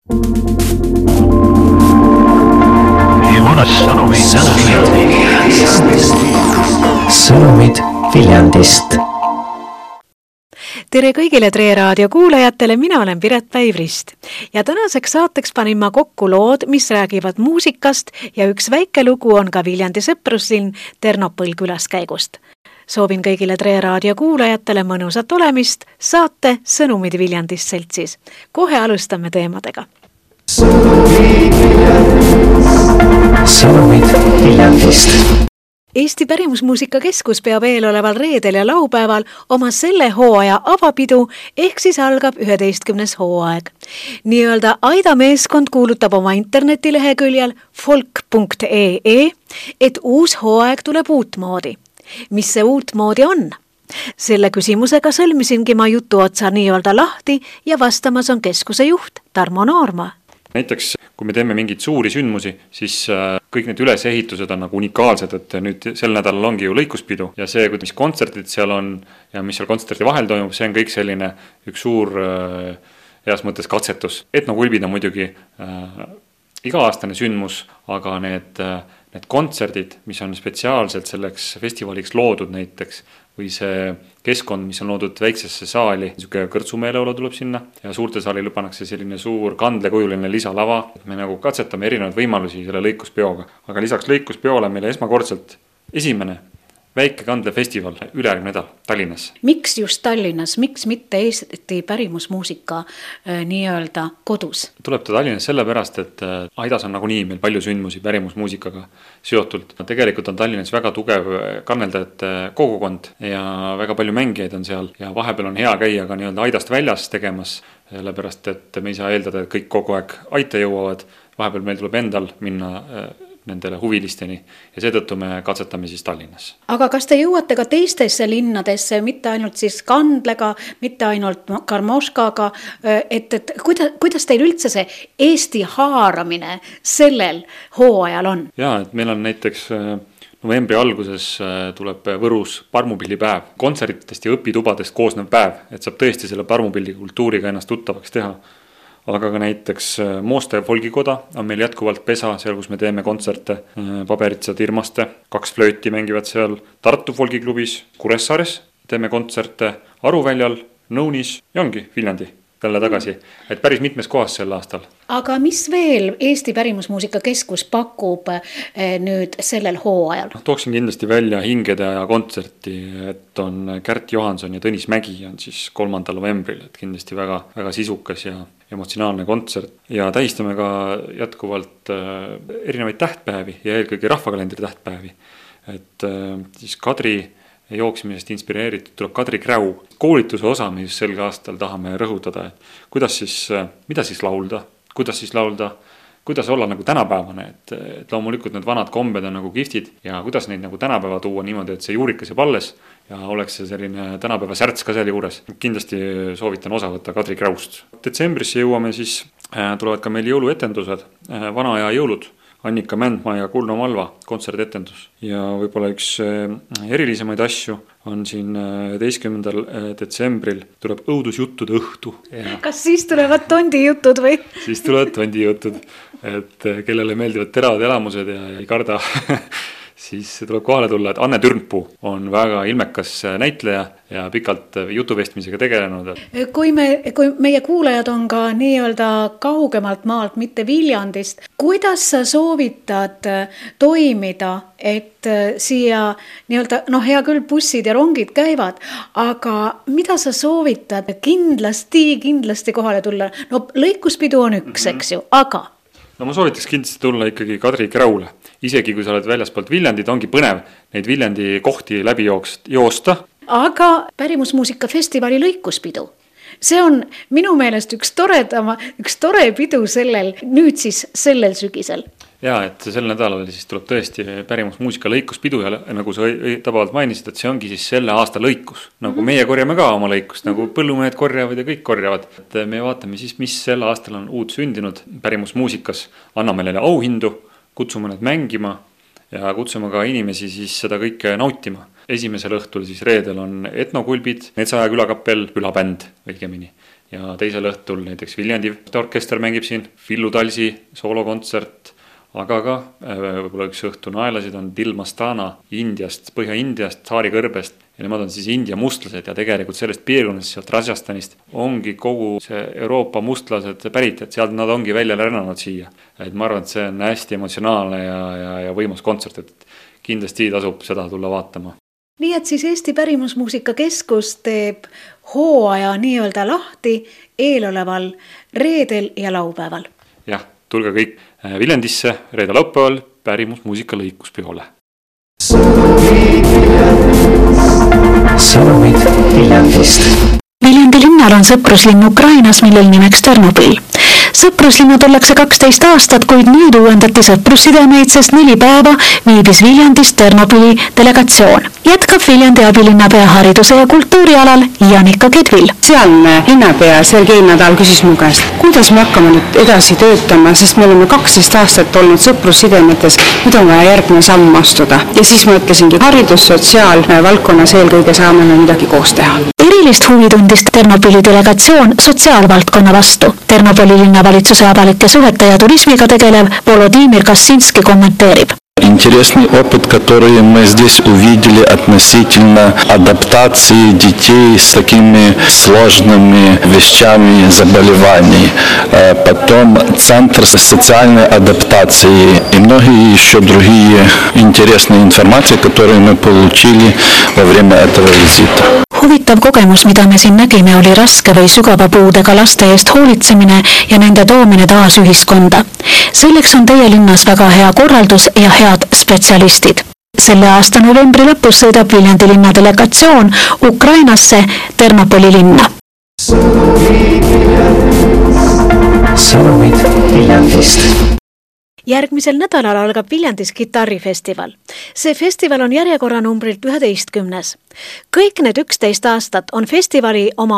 Sõnumid Viljandist. Tere kõigile Tre Raadio kuulajatele, mina olen Piret Päivrist ja tänaseks saateks panin ma kokku lood, mis räägivad muusikast ja üks väike lugu on ka Viljandi sõpruslinn Ternopõl külaskäigust. Soovin kõigile Tre Raadio kuulajatele mõnusat olemist saate Sõnumid Viljandist seltsis. Kohe alustame teemadega. Sõnumid Viljandist. Eesti Pärimusmuusika Keskus peab eeloleval reedel ja laupäeval oma selle hooaja avapidu ehk siis algab 11. hooaeg. Nii-öelda Aida meeskond kuulutab oma internetileheküljel folk.ee, et uus hooaeg tuleb uutmoodi. Mis see uutmoodi on? Selle küsimusega sõlmisingi ma jutu otsa nii-öelda lahti ja vastamas on keskuse juht Tarmo Noorma. Näiteks, kui me teeme mingeid suuri sündmusi, siis kõik need ülesehitused on nagu unikaalsed, et nüüd sel nädalal ongi ju lõikuspidu ja see, mis kontserdid seal on ja mis seal kontserdi vahel toimub, see on kõik selline üks suur heas mõttes katsetus. Etnokulbid on muidugi iga-aastane sündmus, aga need kontserdid, mis on spetsiaalselt selleks festivaliks loodud näiteks, või see keskkond, mis on loodud väiksesse saali, niisugune kõrtsumeeleolu tuleb sinna ja suurte saalile pannakse selline suur kandlekujuline lisalava. Me nagu katsetame erinevaid võimalusi selle lõikuspeoga. Aga lisaks lõikuspeole meile esmakordselt esimene väike kandlefestival ülejärgmine nädal Tallinnas. Miks just Tallinnas? Miks mitte Eesti pärimusmuusika nii-öelda kodus? Tuleb ta Tallinnas sellepärast, et Aidas on nagunii meil palju sündmusi pärimusmuusikaga seotult. Tegelikult on Tallinnas väga tugev kanneldajate kogukond ja väga palju mängijaid on seal ja vahepeal on hea käia ka nii-öelda Aidast väljas tegemas, sellepärast et me ei saa eeldada, et kõik kogu aeg Aita jõuavad. Vahepeal meil tuleb endal minna nendele huvilisteni ja seetõttu me katsetame siis Tallinnas. Aga kas te jõuate ka teistesse linnadesse, mitte ainult siis kandlega, mitte ainult karmoškaga, et kuidas teil üldse see Eesti haaramine sellel hooajal on? Jaa, et meil on näiteks novembri alguses tuleb Võrus parmupillipäev, kontsertidest ja õpitubadest koosnev päev, et saab tõesti selle parmupilli kultuuriga ennast tuttavaks teha. Aga ka näiteks Mooste folgikoda on meil jätkuvalt pesa, seal kus me teeme kontserte, Paberitsa Tirmaste, 2 flööti mängivad seal, Tartu folgiklubis, Kuressaares teeme kontserte, Aruväljal, Nõunis ja ongi Viljandi jälle tagasi, et päris mitmes kohas sel aastal. Aga mis veel Eesti Pärimusmuusika Keskus pakub nüüd sellel hooajal? Tooksin kindlasti välja Hingede ja kontserti, et on Kärt Johanson ja Tõnis Mägi on siis 3. novembril, et kindlasti väga, väga sisukas ja emotsionaalne kontsert ja tähistame ka jätkuvalt erinevaid tähtpäevi ja eelkõige rahvakalendri tähtpäevi, et siis Kadri jooksmisest inspireeritud tuleb Kadri Kräu. Koolituse osa me just sel aastal tahame rõhutada, et mida siis laulda, kuidas olla nagu tänapäevane, et loomulikult need vanad kombed on nagu giftid ja kuidas neid nagu tänapäeva tuua niimoodi, et see juurikas jääb alles ja oleks see selline tänapäeva särts ka seal juures. Kindlasti soovitan osa võtta Kadri Kräust. Detsembrisse jõuame siis, tulevad ka meil jõuluetendused, Vana aja jõulud, Annika Mändmaa ja Kulno Malva kontsertetendus. Ja võib-olla üks erilisemaid asju on siin 11. detsembril tuleb õudusjuttude õhtu. Ja kas siis tulevad tondijutud või? Siis tulevad tondijutud, et kellele meeldivad teravad elamused ja ei karda, siis tuleb kohale tulla, et Anne Türnpuu on väga ilmekas näitleja ja pikalt jutuvestmisega tegelenud. Kui meie kuulajad on ka nii-öelda kaugemalt maalt, mitte Viljandist, kuidas sa soovitad toimida, et siia nii-öelda, hea küll bussid ja rongid käivad, aga mida sa soovitad kindlasti kohale tulla? Lõikuspidu on üks, eks ju, aga... ma soovitaks kindlasti tulla ikkagi Kadri Kräule. Isegi kui sa oled väljaspoolt Viljandit, ongi põnev neid Viljandi kohti läbi joosta. Aga Pärimusmuusika festivali lõikuspidu. See on minu meelest üks tore pidu nüüd siis sellel sügisel. Jaa, et sel nädalal siis tuleb tõesti Pärimusmuusika lõikuspidu ja nagu sa tabavalt mainisid, et see ongi siis selle aasta lõikus. Nagu meie korjame ka oma lõikust, nagu põllumehed korjavad ja kõik korjavad. Et me vaatame siis, mis sel aastal on uut sündinud Pärimusmuusikas. Anname neile auhindu, kutsume need mängima ja kutsume ka inimesi siis seda kõike nautima. Esimesel õhtul siis reedel on etnokulbid, Metsaja külakapell, külabänd õigemini. ja teisel õhtul näiteks Viljandi orkester mängib siin, Villu Talsi soolokontsert, aga ka võib-olla üks õhtu naelasid on Dilmastana Indiast, Põhja-Indiast, Saari-Kõrbest ja nemad on siis India mustlased ja tegelikult sellest piirkonnast, sealt Rajasthanist ongi kogu see Euroopa mustlased pärit, et sealt nad ongi välja rännanud siia. Et ma arvan, et see on hästi emotsionaalne ja võimas kontsert, et kindlasti tasub seda tulla vaatama. Nii et siis Eesti Pärimusmuusika Keskus teeb hooaja nii-öelda lahti eeloleval reedel ja laupäeval. Jah, tulge kõik Viljandisse reede laupäeval Pärimusmuusika lõikuspeole. Sõnumid Viljandist. Viljandi linnal on sõpruslinn Ukrainas, millel nimeks Ternopil. Sõpruslinnud ollakse 12 aastat, kuid nüüd uuendati sõprussidemeid, sest 4 päeva viibis Viljandist Ternopili delegatsioon. Jätkab Viljandi abilinnapea hariduse ja kultuurialal Janika Kedvil. Sealne linnapea Sergei Nadal küsis mu käest, kuidas me hakkame nüüd edasi töötama, sest me oleme 12 aastat olnud sõprussidemetes, nüüd on vaja järgmine samm astuda. Ja siis ma ütlesingi, haridus, sotsiaalvaldkonnas eelkõige saame me midagi koos teha. Erilist huvi tundis Ternopili delegatsioon sotsiaalvaldkonna vastu. Ternopili linnavalitsuse avalike suhete ja turismiga tegelev Volodimir Kassinski kommenteerib. Интересный опыт, который мы здесь увидели относительно адаптации детей с такими сложными вещами заболеваний. Потом Центр социальной адаптации и многие еще другие интересные информации, которые мы получили во время этого визита. Huvitav kogemus, mida me siin nägime, oli raske või sügava puudega laste eest hoolitsemine ja nende toomine taas ühiskonda. Selleks on teie linnas väga hea korraldus ja head spetsialistid. Selle aasta novembri lõpus sõidab Viljandi linna delegatsioon Ukrainasse Ternopoli linna. Sõnumid Viljandist. Järgmisel nädalal algab Viljandis kitarrifestival. See festival on järjekorranumbrilt 11. Kõik need 11 aastat on festivali oma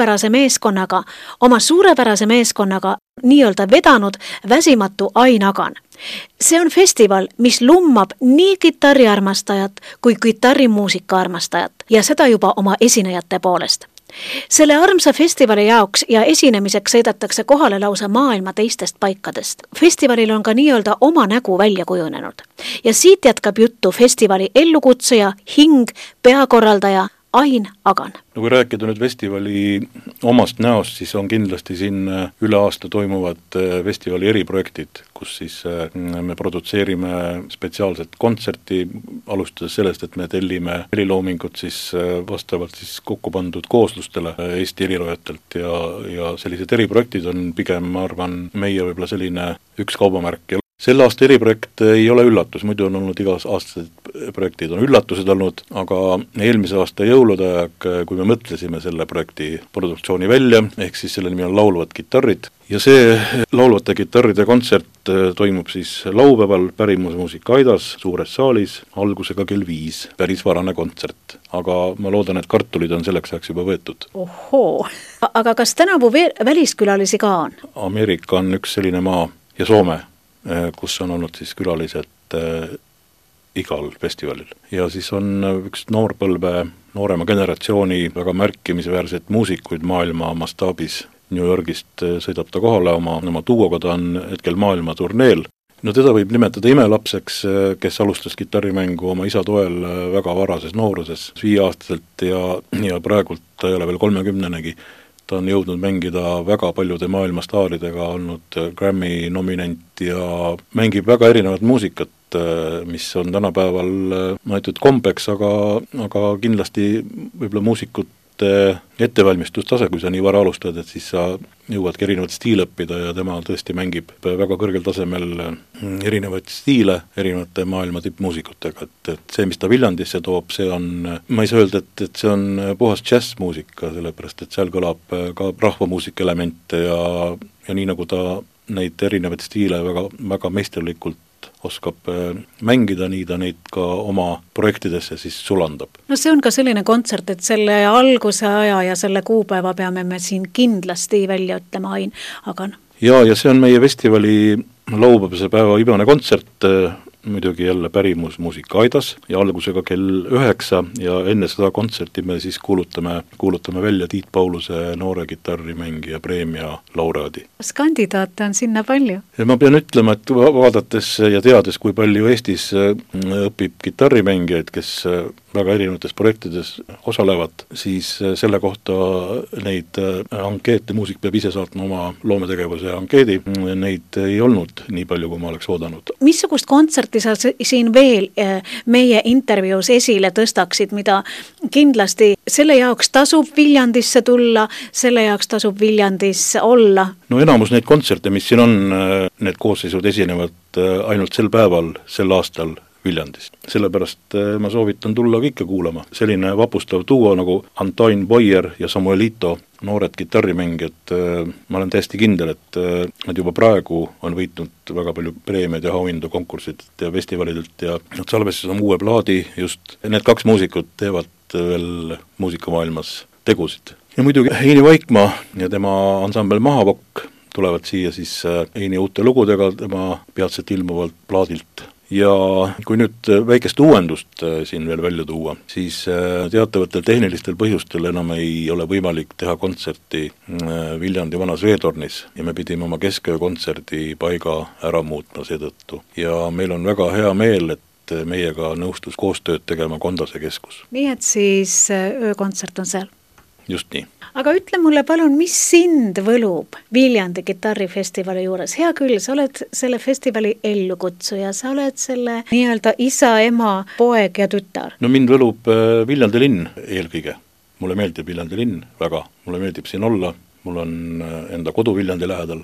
suurepärase meeskonnaga nii-öelda vedanud väsimatu Ainagan. See on festival, mis lummab nii kitarriarmastajat kui kitarrimuusika armastajat ja seda juba oma esinejate poolest. Selle armsa festivali jaoks ja esinemiseks sõidetakse kohale lausa maailma teistest paikadest. Festivalil on ka nii-öelda oma nägu välja kujunenud. Ja siit jätkab juttu festivali ellukutsuja, hing, peakorraldaja Ain Agan. No kui rääkida nüüd festivali omast näost, siis on kindlasti siin üle aasta toimuvad festivali eriprojektid, kus siis me produtseerime spetsiaalset kontserti, alustades sellest, et me tellime heliloomingut siis vastavalt siis kokku pandud kooslustele Eesti heliloojatelt ja sellised eriprojektid on pigem, ma arvan, meie võib-olla selline üks kaubamärk. Selle aasta eriprojekt ei ole üllatus, muidu on olnud igas aastased projektid on üllatused olnud, aga eelmise aasta jõulude aeg, kui me mõtlesime selle projekti produktsiooni välja, ehk siis selle nimi on Laulvad kitarrid, ja see laulvate kitarride kontsert toimub siis laupäeval Pärimusmuusika Aidas suures saalis algusega kell 5, päris varane kontsert. Aga ma loodan, et kartulid on selleks ajaks juba võetud. Ohoo, aga kas tänavu väliskülalisi ka on? Ameerika on üks selline maa ja Soome, kus on olnud siis külalised igal festivalil. Ja siis on üks noorema generatsiooni väga märkimisväärseid muusikuid maailma mastaabis. New Yorgist sõidab ta kohale oma duoga, ta on hetkel maailma turneel. No teda võib nimetada imelapseks, kes alustas kitarrimängu oma isa toel väga varases nooruses, 5-aastaselt ja praegult ta ei ole veel 30-negi. Ta on jõudnud mängida väga paljude maailmastaaridega, olnud Grammy nominent ja mängib väga erinevat muusikat, mis on tänapäeval näitud kombeks, aga kindlasti võib-olla muusikute ettevalmistustase, kui sa nii vara alustad, et siis sa jõuadki erinevat stiile õppida ja tema tõesti mängib väga kõrgel tasemel erinevaid stiile erinevate maailma tippmuusikutega, et see, mis ta Viljandisse toob, see on, ma ei saa öelda, et see on puhas džässmuusika, sellepärast, et seal kõlab ka rahvamuusika elemente ja nii nagu ta neid erinevaid stiile väga meisterlikult oskab mängida, nii ta neid ka oma projektidesse siis sulandab. No see on ka selline kontsert, et selle alguse aja ja selle kuupäeva peame me siin kindlasti välja ütlema, Ain Agan. Ja see on meie festivali laupäevase päeva viimane kontsert, muidugi jälle pärimusmuusika Aidas ja algusega kell 9 ja enne seda kontserti me siis kuulutame välja Tiit Pauluse noore kitarrimängija preemia laureaadi. Kas kandidaate on sinna palju? Ja ma pean ütlema, et vaadates ja teades, kui palju Eestis õpib kitarrimängijaid, kes väga erinevates projektides osalevad, siis selle kohta neid ankeete, muusik peab ise saatma oma loometegevuse ankeedi, neid ei olnud nii palju, kui ma oleks oodanud. Missugust kontserti sa siin veel meie intervjuus esile tõstaksid, mida kindlasti selle jaoks tasub Viljandisse tulla, selle jaoks tasub Viljandis olla? No enamus neid kontserte, mis siin on, need koosseisud esinevad ainult sel päeval, sel aastal Viljandist. Sellepärast ma soovitan tulla kõike kuulama. Selline vapustav duo nagu Antoine Boyer ja Samuelito, noored kitarrimängijad, ma olen täiesti kindel, et nad juba praegu on võitnud väga palju preemiaid ja auhindu konkursidelt ja festivalidelt ja nad salvestasid oma uue plaadi, just need kaks muusikut teevad veel muusikamaailmas tegusid. Ja muidugi Heini Vaikmaa ja tema ansambel Mahavokk tulevad siia siis Heini uute lugudega tema peatselt ilmuvalt plaadilt. Ja kui nüüd väikest uuendust siin veel välja tuua, siis teatavatel tehnilistel põhjustel enam ei ole võimalik teha kontserti Viljandi vanas veetornis ja me pidime oma kesköökontserdi paiga ära muutma seetõttu. Ja meil on väga hea meel, et meiega nõustus koostööd tegema Kondase keskus. Nii et siis öökontsert on seal? Just nii. Aga ütle mulle palun, mis sind võlub Viljandi kitarrifestivali juures? Hea küll, sa oled selle festivali ellukutsuja, sa oled selle nii-öelda isa, ema, poeg ja tütar. No mind võlub Viljandi linn eelkõige. Mulle meeldib Viljandi linn väga, mulle meeldib siin olla, mul on enda kodu Viljandi lähedal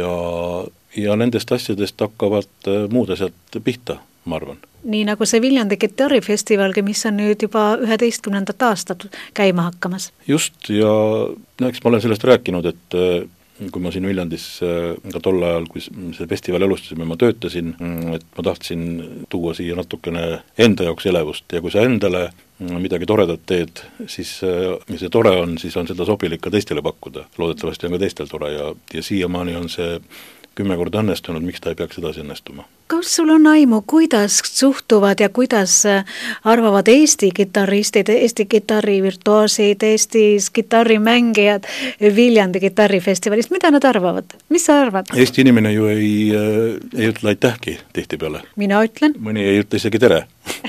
ja nendest asjadest hakkavad muud asjad pihta, ma arvan. Nii nagu see Viljandi kitarrifestivalgi, mis on nüüd juba 11. aastat käima hakkamas. Just, ja eks ma olen sellest rääkinud, et kui ma siin Viljandis ka tol ajal, kui see festival alustasime, ma töötasin, et ma tahtsin tuua siia natukene enda jaoks elevust ja kui sa endale midagi toredat teed, siis mis see tore on, siis on seda sobilik ka teistele pakkuda. Loodetavasti on ka teistel tore ja siiamaani on see 10 korda õnnestunud, miks ta ei peaks edasi õnnestuma? Kas sul on aimu, kuidas suhtuvad ja kuidas arvavad Eesti kitarristid, Eesti kitarrivirtuoosid, Eestis kitarrimängijad Viljandi kitarrifestivalist? Mida nad arvavad? Mis sa arvad? Eesti inimene ju ei ütle aitähki tihtipeale. Mina ütlen. Mõni ei ütle isegi tere.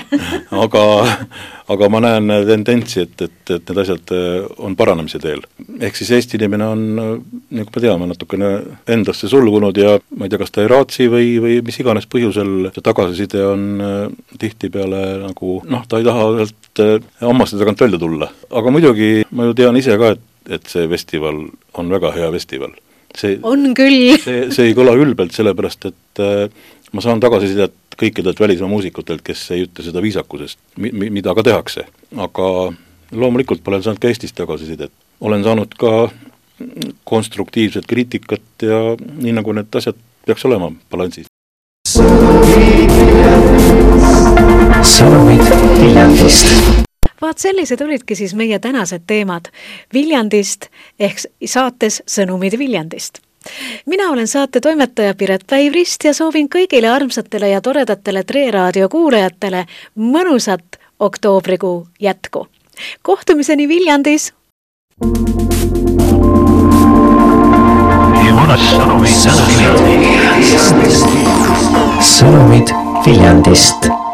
aga ma näen tendentsi, et need asjad on paranemise teel. Ehk siis Eesti inimene on, nagu me teame, natukene endasse sulgunud ja ma ei tea, kas ta ei raatsi või mis iganes põhjusel see tagasiside on tihtipeale nagu, ta ei taha hammaste tagant välja tulla. Aga muidugi ma ju tean ise ka, et see festival on väga hea festival. On küll. See ei kõla ülbelt, sellepärast, et ma saan tagasisidet kõikidelt välismaa muusikutelt, kes ei ütle seda viisakusest, mida ka tehakse. Aga loomulikult olen saanud ka Eestist tagasisidet. Olen saanud ka konstruktiivset kriitikat ja nii nagu need asjad peaks olema balansis. Sõnumid Viljandist. Vaat sellised olidki siis meie tänased teemad Viljandist ehk saates Sõnumid Viljandist. Mina olen saate toimetaja Piret Päivrist ja soovin kõigile armsatele ja toredatele Tre Raadio kuulajatele mõnusat oktoobrikuu jätku. Kohtumiseni Viljandis! Sõnumid Viljandist.